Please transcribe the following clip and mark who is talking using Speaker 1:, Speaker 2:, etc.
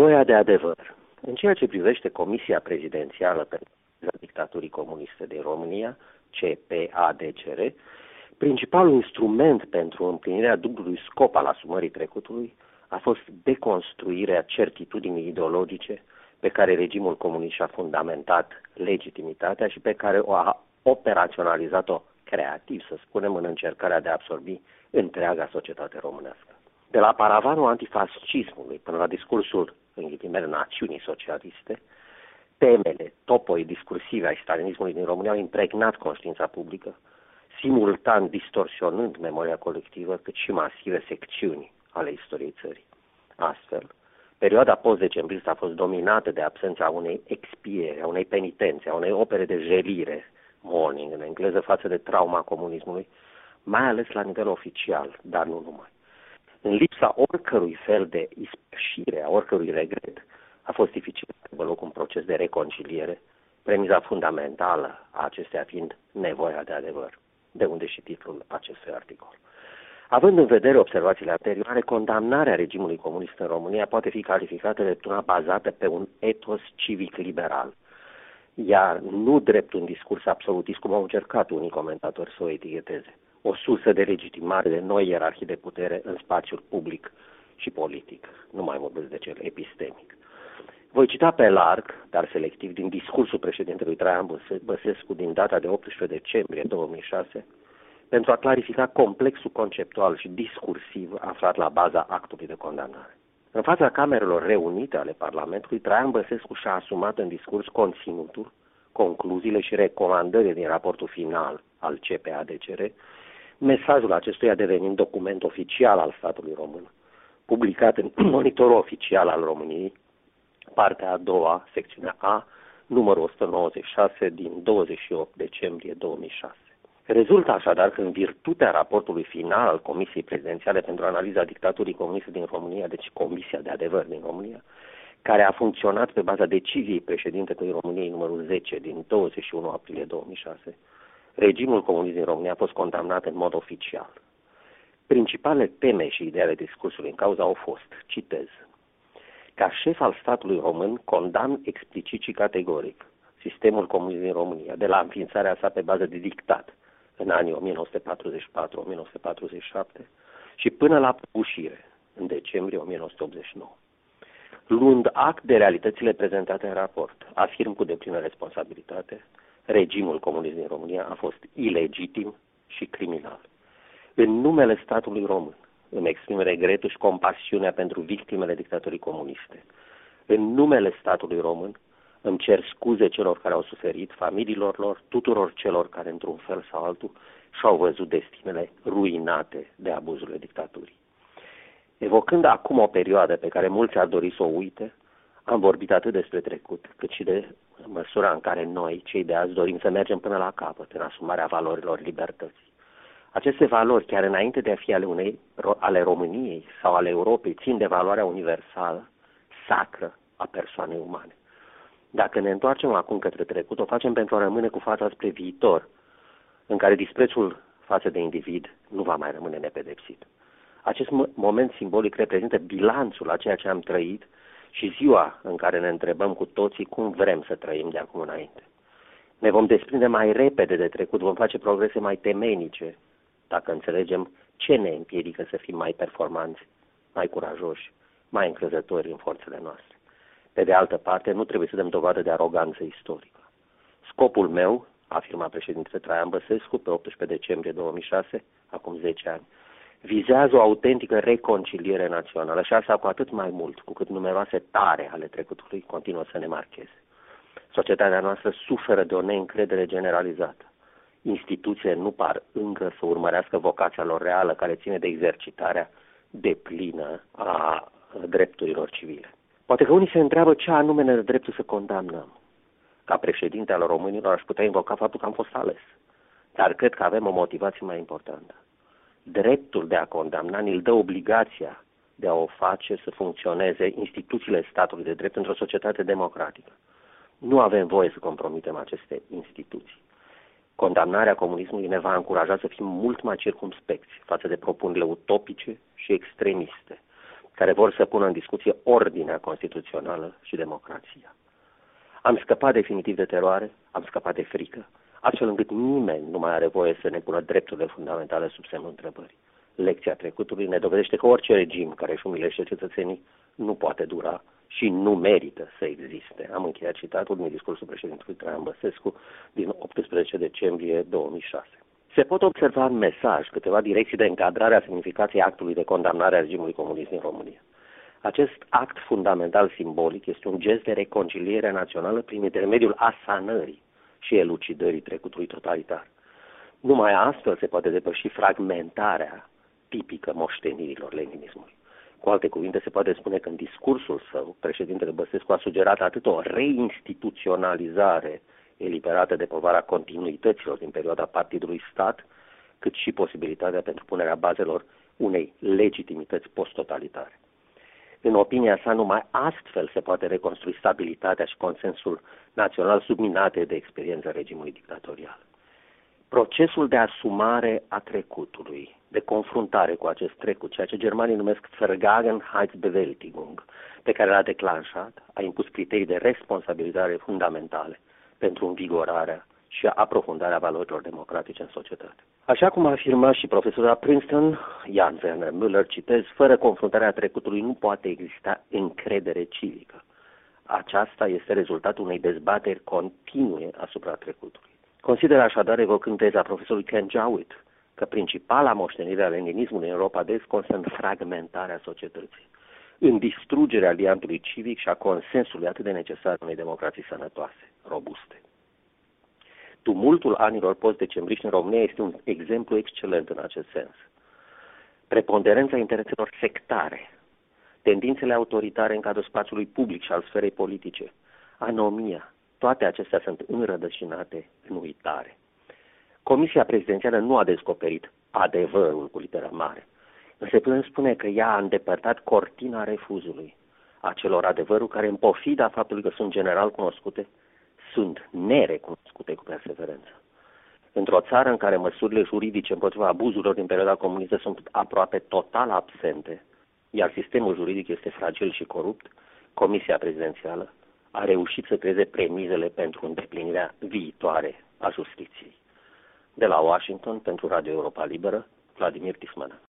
Speaker 1: Nevoia de adevăr. În ceea ce privește Comisia Prezidențială pentru Dictaturii Comuniste din România, CPADCR, principalul instrument pentru împlinirea dublului scop al asumării trecutului a fost deconstruirea certitudinii ideologice pe care regimul comunist și-a fundamentat legitimitatea și pe care a operaționalizat-o creativ, să spunem, în încercarea de a absorbi întreaga societate românească. De la paravanul antifascismului până la discursul, în ghilimele, națiunii socialiste, temele, topoi discursive ai stalinismului din România au impregnat conștiința publică, simultan distorsionând memoria colectivă, cât și masive secțiuni ale istoriei țării. Astfel, perioada post-decembrista a fost dominată de absența unei expiere, a unei penitențe, a unei opere de jelire, mourning în engleză, față de trauma comunismului, mai ales la nivel oficial, dar nu numai. În lipsa oricărui fel de ispășire, a oricărui regret, a fost dificil să aibă loc un proces de reconciliere, premiza fundamentală a acesteia fiind nevoia de adevăr, de unde și titlul acestui articol. Având în vedere observațiile anterioare, condamnarea regimului comunist în România poate fi calificată de una bazată pe un etos civic liberal, iar nu drept un discurs absolutist, cum au încercat unii comentatori să o eticheteze, o sursă de legitimare de noi ierarhii de putere în spațiul public și politic, nu mai vorbesc de cel epistemic. Voi cita pe larg, dar selectiv, din discursul președintelui Traian Băsescu din data de 18 decembrie 2006, pentru a clarifica complexul conceptual și discursiv aflat la baza actului de condamnare. În fața camerelor reunite ale Parlamentului, Traian Băsescu și-a asumat în discurs conținutul, concluziile și recomandările din raportul final al CPADCR, mesajul acestuia devenind document oficial al statului român, publicat în Monitorul Oficial al României, partea a doua, secțiunea A, numărul 196 din 28 decembrie 2006. Rezultă așadar că în virtutea raportului final al Comisiei Prezidențiale pentru Analiza Dictaturii Comuniste din România, deci Comisia de Adevăr din România, care a funcționat pe baza deciziei președintelui României numărul 10 din 21 aprilie 2006, regimul comunist din România a fost condamnat în mod oficial. Principalele teme și idei ale discursului în cauză au fost, citez, ca șef al statului român condamn explicit și categoric sistemul comunist din România, de la înființarea sa pe bază de dictat în anii 1944-1947 și până la prăbușire în decembrie 1989. Luând act de realitățile prezentate în raport, afirm cu deplină responsabilitate, regimul comunist din România a fost ilegitim și criminal. În numele statului român îmi exprim regretul și compasiunea pentru victimele dictaturii comuniste. În numele statului român îmi cer scuze celor care au suferit, familiilor lor, tuturor celor care într-un fel sau altul și-au văzut destinele ruinate de abuzurile dictaturii. Evocând acum o perioadă pe care mulți ar dori să o uite, am vorbit atât despre trecut, cât și de măsura în care noi, cei de azi, dorim să mergem până la capăt în asumarea valorilor libertății. Aceste valori, chiar înainte de a fi ale României sau ale Europei, țin de valoarea universală, sacră a persoanei umane. Dacă ne întoarcem acum către trecut, o facem pentru a rămâne cu fața spre viitor, în care disprețul față de individ nu va mai rămâne nepedepsit. Acest moment simbolic reprezintă bilanțul a ceea ce am trăit și ziua în care ne întrebăm cu toții cum vrem să trăim de acum înainte. Ne vom desprinde mai repede de trecut, vom face progrese mai temeinice, dacă înțelegem ce ne împiedică să fim mai performanți, mai curajoși, mai încrezători în forțele noastre. Pe de altă parte, nu trebuie să dăm dovadă de aroganță istorică. Scopul meu, afirma președintele Traian Băsescu pe 18 decembrie 2006, acum 10 ani, vizează o autentică reconciliere națională și asta cu atât mai mult, cu cât numeroase tare ale trecutului continuă să ne marcheze. Societatea noastră suferă de o neîncredere generalizată. Instituțiile nu par încă să urmărească vocația lor reală, care ține de exercitarea deplină a drepturilor civile. Poate că unii se întreabă ce anume ne dă dreptul să condamnăm. Ca președinte al românilor aș putea invoca faptul că am fost ales. Dar cred că avem o motivație mai importantă. Dreptul de a condamna ne-l dă obligația de a o face să funcționeze instituțiile statului de drept într-o societate democratică. Nu avem voie să compromitem aceste instituții. Condamnarea comunismului ne va încuraja să fim mult mai circumspecți față de propunerile utopice și extremiste, care vor să pună în discuție ordinea constituțională și democrația. Am scăpat definitiv de teroare, am scăpat de frică, astfel încât nimeni nu mai are voie să ne pună drepturile fundamentale sub semnul întrebării. Lecția trecutului ne dovedește că orice regim care își umilește cetățenii nu poate dura și nu merită să existe. Am încheiat citatul din discursul președintelui Traian Băsescu din 18 decembrie 2006. Se pot observa în mesaj câteva direcții de încadrare a semnificației actului de condamnare a regimului comunist din România. Acest act fundamental simbolic este un gest de reconciliere națională prin intermediul asanării și elucidării trecutului totalitar. Numai astfel se poate depăși fragmentarea tipică moștenirilor leninismului. Cu alte cuvinte, se poate spune că în discursul său, președintele Băsescu a sugerat atât o reinstituționalizare eliberată de povara continuităților din perioada partidului stat, cât și posibilitatea pentru punerea bazelor unei legitimități post-totalitare. În opinia sa, numai astfel se poate reconstrui stabilitatea și consensul național subminate de experiența regimului dictatorial. Procesul de asumare a trecutului, de confruntare cu acest trecut, ceea ce germanii numesc Vergangenheitsbewältigung, pe care l-a declanșat, a impus criterii de responsabilitate fundamentale pentru învigorarea și aprofundarea valorilor democratice în societate. Așa cum a afirmat și profesorul la Princeton, Jan Werner Müller, citez, fără confruntarea trecutului nu poate exista încredere civică. Aceasta este rezultatul unei dezbateri continue asupra trecutului. Consider așadar, evocând teza profesorului Ken Jowett, că principala moștenire a leninismului în Europa de Est constă în fragmentarea societății, în distrugerea aliantului civic și a consensului atât de necesar unei democrații sănătoase, robuste. Tumultul anilor post-decembriști în România este un exemplu excelent în acest sens. Preponderența intereselor sectare, tendințele autoritare în cadrul spațiului public și al sferei politice, anomia, toate acestea sunt înrădăcinate în uitare. Comisia prezidențială nu a descoperit adevărul cu litera mare, însă putem spune că ea a îndepărtat cortina refuzului, acelor adevăruri care, în pofida faptului că sunt general cunoscute, sunt nerecunoscute cu perseverență. Într-o țară în care măsurile juridice împotriva abuzurilor din perioada comunistă sunt aproape total absente, iar sistemul juridic este fragil și corupt, Comisia prezidențială a reușit să creeze premizele pentru îndeplinirea viitoare a justiției. De la Washington, pentru Radio Europa Liberă, Vladimir Tismana.